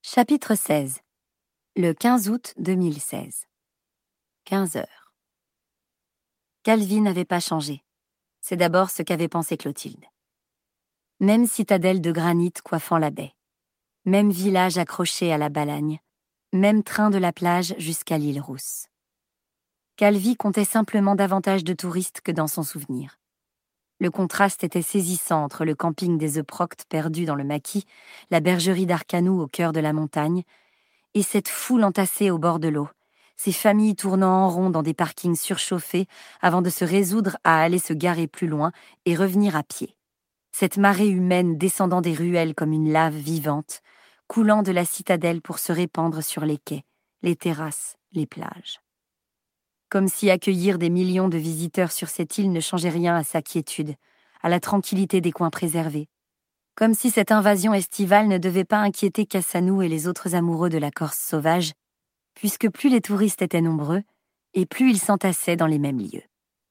Chapitre 16. Le 15 août 2016. 15 heures. Calvi n'avait pas changé. C'est d'abord ce qu'avait pensé Clotilde. Même citadelle de granit coiffant la baie. Même village accroché à la Balagne. Même train de la plage jusqu'à l'île Rousse. Calvi comptait simplement davantage de touristes que dans son souvenir. Le contraste était saisissant entre le camping des Euproctes perdu dans le maquis, la bergerie d'Arcanou au cœur de la montagne, et cette foule entassée au bord de l'eau, ces familles tournant en rond dans des parkings surchauffés avant de se résoudre à aller se garer plus loin et revenir à pied. Cette marée humaine descendant des ruelles comme une lave vivante, coulant de la citadelle pour se répandre sur les quais, les terrasses, les plages. Comme si accueillir des millions de visiteurs sur cette île ne changeait rien à sa quiétude, à la tranquillité des coins préservés. Comme si cette invasion estivale ne devait pas inquiéter Cassanou et les autres amoureux de la Corse sauvage, puisque plus les touristes étaient nombreux, et plus ils s'entassaient dans les mêmes lieux.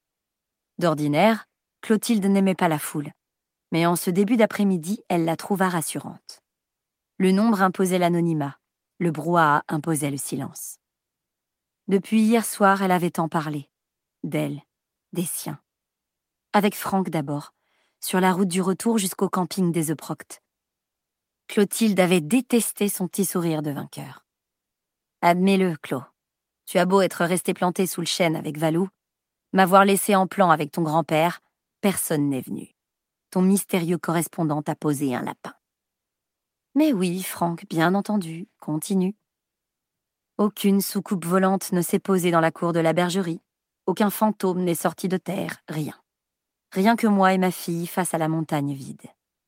D'ordinaire, Clotilde n'aimait pas la foule, mais en ce début d'après-midi, elle la trouva rassurante. Le nombre imposait l'anonymat, le brouhaha imposait le silence. Depuis hier soir, elle avait tant parlé. D'elle, des siens. Avec Franck d'abord, sur la route du retour jusqu'au camping des Euproctes. Clotilde avait détesté son petit sourire de vainqueur. Admets-le, Clo. Tu as beau être resté planté sous le chêne avec Valou, m'avoir laissé en plan avec ton grand-père, personne n'est venu. Ton mystérieux correspondant t'a posé un lapin. Mais oui, Franck, bien entendu, continue. Aucune soucoupe volante ne s'est posée dans la cour de la bergerie. Aucun fantôme n'est sorti de terre, rien. Rien que moi et ma fille face à la montagne vide.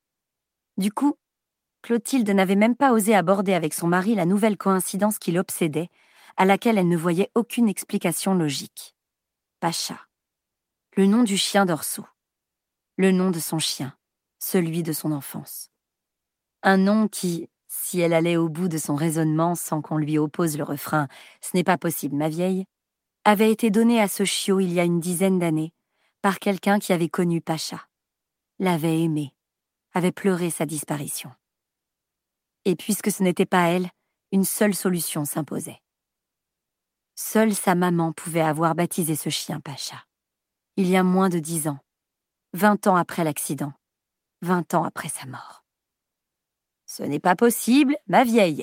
Du coup, Clotilde n'avait même pas osé aborder avec son mari la nouvelle coïncidence qui l'obsédait, à laquelle elle ne voyait aucune explication logique. Pacha. Le nom du chien d'Orsou. Le nom de son chien, celui de son enfance. Un nom qui, si elle allait au bout de son raisonnement sans qu'on lui oppose le refrain « Ce n'est pas possible, ma vieille », avait été donné à ce chiot il y a une dizaine d'années par quelqu'un qui avait connu Pacha, l'avait aimé, avait pleuré sa disparition. Et puisque ce n'était pas elle, une seule solution s'imposait. Seule sa maman pouvait avoir baptisé ce chien Pacha. Il y a moins de 10 ans, 20 ans après l'accident, 20 ans après sa mort. Ce n'est pas possible, ma vieille.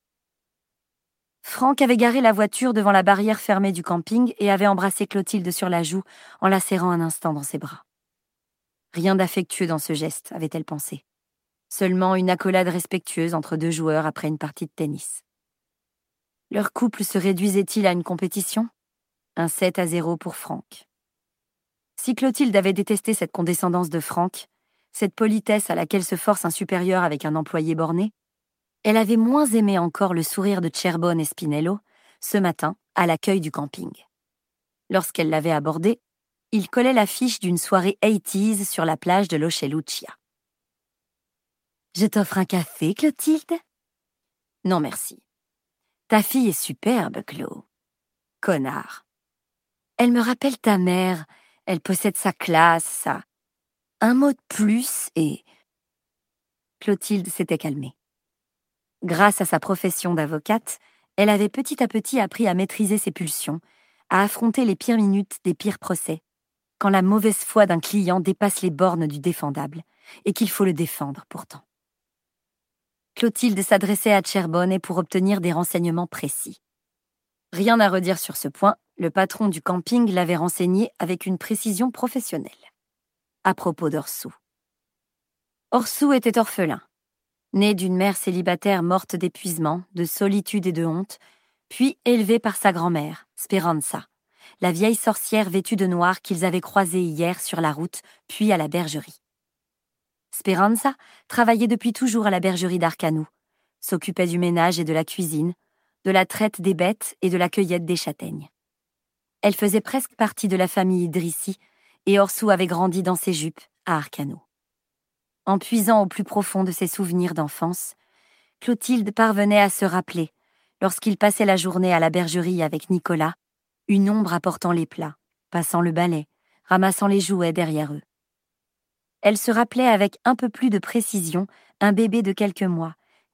Franck avait garé la voiture devant la barrière fermée du camping et avait embrassé Clotilde sur la joue en la serrant un instant dans ses bras. Rien d'affectueux dans ce geste, avait-elle pensé. Seulement une accolade respectueuse entre deux joueurs après une partie de tennis. Leur couple se réduisait-il à une compétition ? Un 7-0 pour Franck. Si Clotilde avait détesté cette condescendance de Franck, cette politesse à laquelle se force un supérieur avec un employé borné, elle avait moins aimé encore le sourire de Cerbone et Spinello, ce matin, à l'accueil du camping. Lorsqu'elle l'avait abordé, il collait l'affiche d'une soirée 80s sur la plage de l'Ocelucia. « Je t'offre un café, Clotilde ?»« Non, merci. Ta fille est superbe, Clo. Connard. Elle me rappelle ta mère, elle possède sa classe, ça. Un mot de plus et... » Clotilde s'était calmée. Grâce à sa profession d'avocate, elle avait petit à petit appris à maîtriser ses pulsions, à affronter les pires minutes des pires procès, quand la mauvaise foi d'un client dépasse les bornes du défendable, et qu'il faut le défendre pourtant. Clotilde s'adressait à Cerbone pour obtenir des renseignements précis. Rien à redire sur ce point, le patron du camping l'avait renseigné avec une précision professionnelle. À propos d'Orsou. Orsou était orphelin. Né d'une mère célibataire morte d'épuisement, de solitude et de honte, puis élevé par sa grand-mère, Speranza, la vieille sorcière vêtue de noir qu'ils avaient croisée hier sur la route, puis à la bergerie. Speranza travaillait depuis toujours à la bergerie d'Arcanou, s'occupait du ménage et de la cuisine, de la traite des bêtes et de la cueillette des châtaignes. Elle faisait presque partie de la famille Idrissi, et Orsou avait grandi dans ses jupes à Arcanou. En puisant au plus profond de ses souvenirs d'enfance, Clotilde parvenait à se rappeler, lorsqu'il passait la journée à la bergerie avec Nicolas, une ombre apportant les plats, passant le balai, ramassant les jouets derrière eux. Elle se rappelait avec un peu plus de précision un bébé de quelques mois,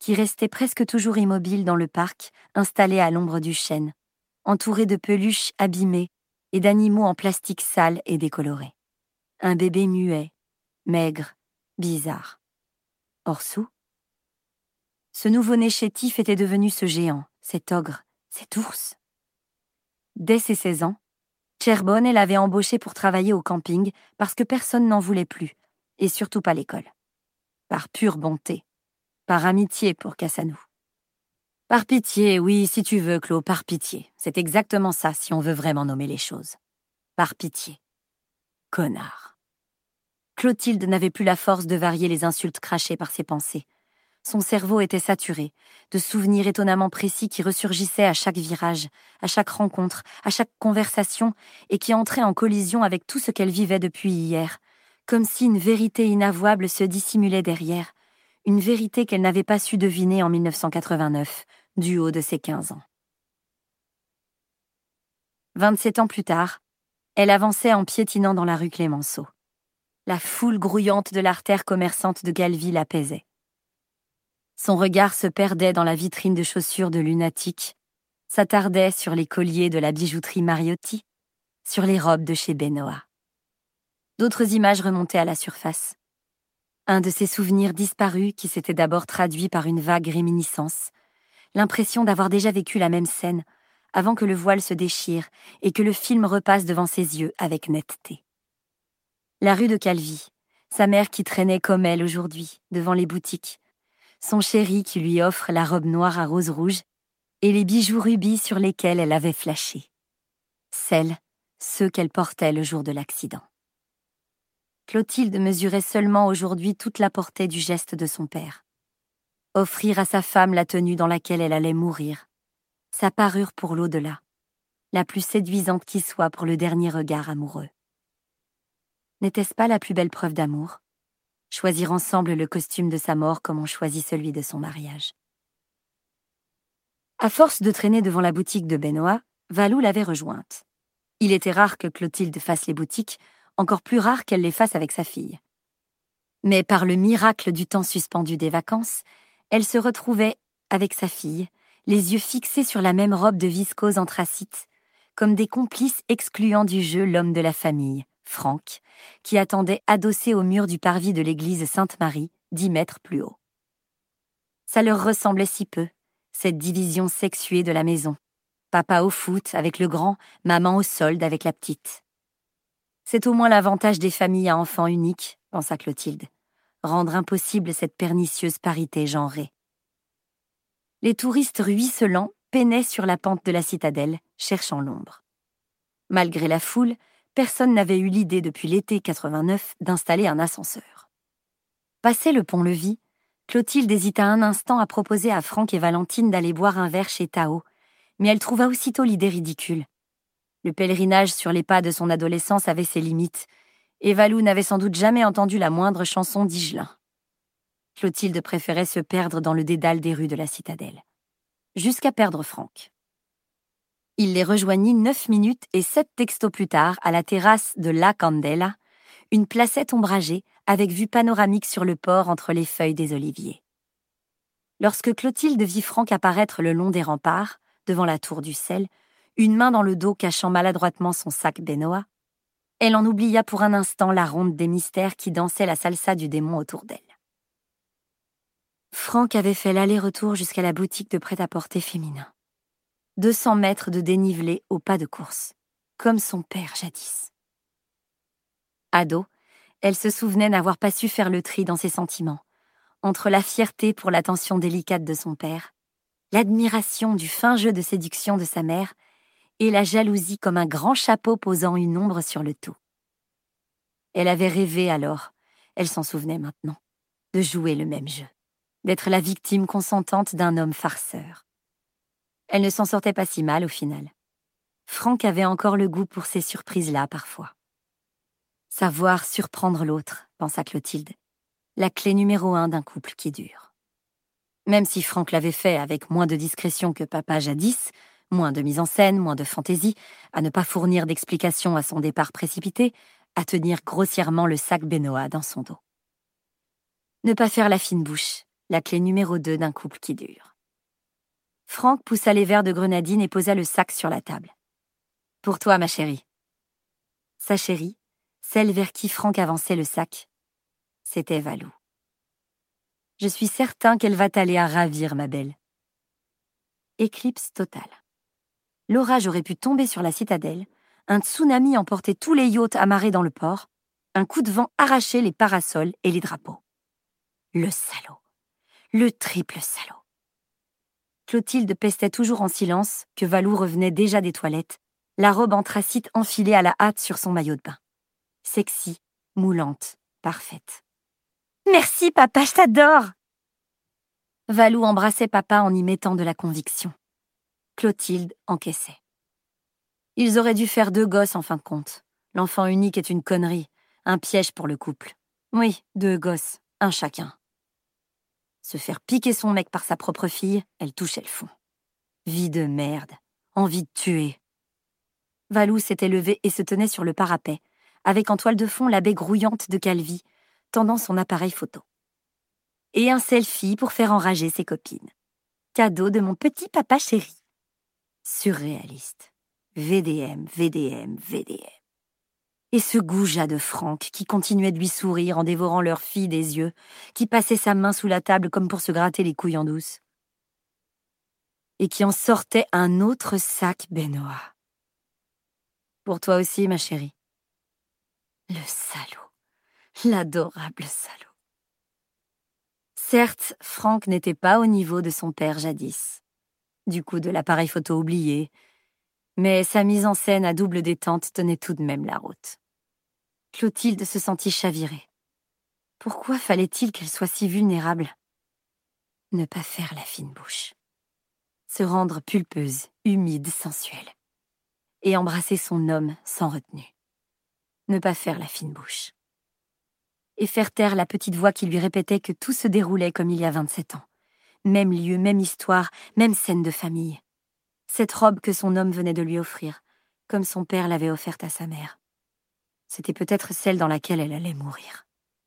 qui restait presque toujours immobile dans le parc, installé à l'ombre du chêne, entouré de peluches abîmées et d'animaux en plastique sale et décoloré. Un bébé muet, maigre, bizarre. Orsou? Ce nouveau-né chétif était devenu ce géant, cet ogre, cet ours. Dès ses 16 ans, Cherbonne l'avait embauché pour travailler au camping parce que personne n'en voulait plus, et surtout pas l'école. Par pure bonté, par amitié pour Cassanou. Par pitié, oui, si tu veux, Claude, par pitié. C'est exactement ça, si on veut vraiment nommer les choses. Par pitié. Connard. Clotilde n'avait plus la force de varier les insultes crachées par ses pensées. Son cerveau était saturé, de souvenirs étonnamment précis qui ressurgissaient à chaque virage, à chaque rencontre, à chaque conversation, et qui entraient en collision avec tout ce qu'elle vivait depuis hier, comme si une vérité inavouable se dissimulait derrière, une vérité qu'elle n'avait pas su deviner en 1989, du haut de ses 15 ans. 27 ans plus tard, elle avançait en piétinant dans la rue Clémenceau. La foule grouillante de l'artère commerçante de Galvy l'apaisait. Son regard se perdait dans la vitrine de chaussures de lunatique, s'attardait sur les colliers de la bijouterie Mariotti, sur les robes de chez Benoît. D'autres images remontaient à la surface. Un de ces souvenirs disparus qui s'était d'abord traduit par une vague réminiscence, l'impression d'avoir déjà vécu la même scène, avant que le voile se déchire et que le film repasse devant ses yeux avec netteté. La rue de Calvi, sa mère qui traînait comme elle aujourd'hui, devant les boutiques, son chéri qui lui offre la robe noire à rose rouge et les bijoux rubis sur lesquels elle avait flashé. Ceux qu'elle portait le jour de l'accident. Clotilde mesurait seulement aujourd'hui toute la portée du geste de son père. Offrir à sa femme la tenue dans laquelle elle allait mourir, sa parure pour l'au-delà, la plus séduisante qui soit pour le dernier regard amoureux. N'était-ce pas la plus belle preuve d'amour ? Choisir ensemble le costume de sa mort comme on choisit celui de son mariage. À force de traîner devant la boutique de Benoît, Valou l'avait rejointe. Il était rare que Clotilde fasse les boutiques, encore plus rare qu'elle les fasse avec sa fille. Mais par le miracle du temps suspendu des vacances, elle se retrouvait, avec sa fille, les yeux fixés sur la même robe de viscose anthracite, comme des complices excluant du jeu l'homme de la famille, Franck, qui attendait adossé au mur du parvis de l'église Sainte-Marie, 10 mètres plus haut. Ça leur ressemblait si peu, cette division sexuée de la maison. Papa au foot avec le grand, maman au solde avec la petite. C'est au moins l'avantage des familles à enfants uniques, pensa Clotilde, rendre impossible cette pernicieuse parité genrée. Les touristes ruisselants peinaient sur la pente de la citadelle, cherchant l'ombre. Malgré la foule, personne n'avait eu l'idée depuis l'été 89 d'installer un ascenseur. Passé le pont-levis, Clotilde hésita un instant à proposer à Franck et Valentine d'aller boire un verre chez Tao, mais elle trouva aussitôt l'idée ridicule. Le pèlerinage sur les pas de son adolescence avait ses limites, et Valou n'avait sans doute jamais entendu la moindre chanson d'Higelin. Clotilde préférait se perdre dans le dédale des rues de la citadelle. Jusqu'à perdre Franck. Il les rejoignit 9 minutes et 7 textos plus tard à la terrasse de La Candela, une placette ombragée avec vue panoramique sur le port entre les feuilles des oliviers. Lorsque Clotilde vit Franck apparaître le long des remparts, devant la tour du sel, une main dans le dos cachant maladroitement son sac Benoît, elle en oublia pour un instant la ronde des mystères qui dansait la salsa du démon autour d'elle. Franck avait fait l'aller-retour jusqu'à la boutique de prêt-à-porter féminin. 200 mètres de dénivelé au pas de course, comme son père jadis. Ado, elle se souvenait n'avoir pas su faire le tri dans ses sentiments, entre la fierté pour l'attention délicate de son père, l'admiration du fin jeu de séduction de sa mère et la jalousie comme un grand chapeau posant une ombre sur le tout. Elle avait rêvé alors, elle s'en souvenait maintenant, de jouer le même jeu, d'être la victime consentante d'un homme farceur. Elle ne s'en sortait pas si mal au final. Franck avait encore le goût pour ces surprises-là parfois. Savoir surprendre l'autre, pensa Clotilde, la clé numéro 1 d'un couple qui dure. Même si Franck l'avait fait avec moins de discrétion que papa jadis, moins de mise en scène, moins de fantaisie, à ne pas fournir d'explications à son départ précipité, à tenir grossièrement le sac Benoît dans son dos. Ne pas faire la fine bouche, la clé numéro 2 d'un couple qui dure. Franck poussa les verres de grenadine et posa le sac sur la table. « Pour toi, ma chérie. » Sa chérie, celle vers qui Franck avançait le sac, c'était Valou. « Je suis certain qu'elle va t'aller à ravir, ma belle. » Éclipse totale. L'orage aurait pu tomber sur la citadelle, un tsunami emporter tous les yachts amarrés dans le port, un coup de vent arracher les parasols et les drapeaux. Le salaud. Le triple salaud. Clotilde pestait toujours en silence que Valou revenait déjà des toilettes, la robe anthracite enfilée à la hâte sur son maillot de bain. Sexy, moulante, parfaite. « Merci, papa, je t'adore !» Valou embrassait papa en y mettant de la conviction. Clotilde encaissait. Ils auraient dû faire 2 gosses en fin de compte. L'enfant unique est une connerie, un piège pour le couple. Oui, 2 gosses, un chacun. Se faire piquer son mec par sa propre fille, elle touchait le fond. Vie de merde, envie de tuer. Valou s'était levé et se tenait sur le parapet, avec en toile de fond la baie grouillante de Calvi, tendant son appareil photo. Et un selfie pour faire enrager ses copines. Cadeau de mon petit papa chéri. Surréaliste. VDM, VDM, VDM. Et ce goujat de Franck qui continuait de lui sourire en dévorant leur fille des yeux, qui passait sa main sous la table comme pour se gratter les couilles en douce. Et qui en sortait un autre sac Benoît. Pour toi aussi, ma chérie. Le salaud. L'adorable salaud. Certes, Franck n'était pas au niveau de son père jadis. Du coup, de l'appareil photo oublié. Mais sa mise en scène à double détente tenait tout de même la route. Clotilde se sentit chavirée. Pourquoi fallait-il qu'elle soit si vulnérable? Ne pas faire la fine bouche. Se rendre pulpeuse, humide, sensuelle. Et embrasser son homme sans retenue. Ne pas faire la fine bouche. Et faire taire la petite voix qui lui répétait que tout se déroulait comme il y a 27 ans. Même lieu, même histoire, même scène de famille. Cette robe que son homme venait de lui offrir, comme son père l'avait offerte à sa mère. C'était peut-être celle dans laquelle elle allait mourir.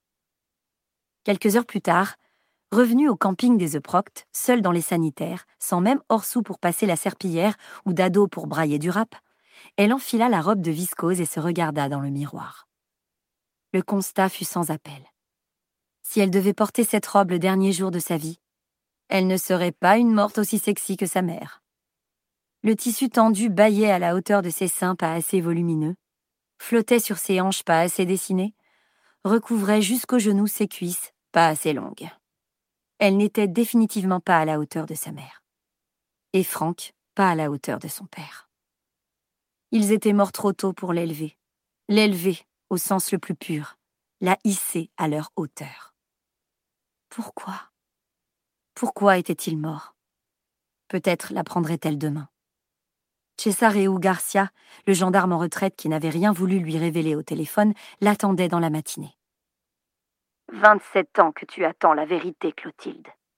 Quelques heures plus tard, revenue au camping des Euproctes, seule dans les sanitaires, sans même hors-sou pour passer la serpillière ou dado pour brailler du rap, elle enfila la robe de viscose et se regarda dans le miroir. Le constat fut sans appel. Si elle devait porter cette robe le dernier jour de sa vie, elle ne serait pas une morte aussi sexy que sa mère. Le tissu tendu bâillait à la hauteur de ses seins pas assez volumineux, flottait sur ses hanches pas assez dessinées, recouvrait jusqu'aux genoux ses cuisses pas assez longues. Elle n'était définitivement pas à la hauteur de sa mère. Et Franck, pas à la hauteur de son père. Ils étaient morts trop tôt pour l'élever. L'élever au sens le plus pur, la hisser à leur hauteur. Pourquoi? Pourquoi était-il mort? Peut-être l'apprendrait-elle demain. Cesareo Garcia, le gendarme en retraite qui n'avait rien voulu lui révéler au téléphone, l'attendait dans la matinée. « 27 ans que tu attends la vérité, Clotilde, »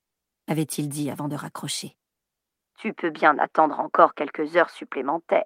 avait-il dit avant de raccrocher. « Tu peux bien attendre encore quelques heures supplémentaires. »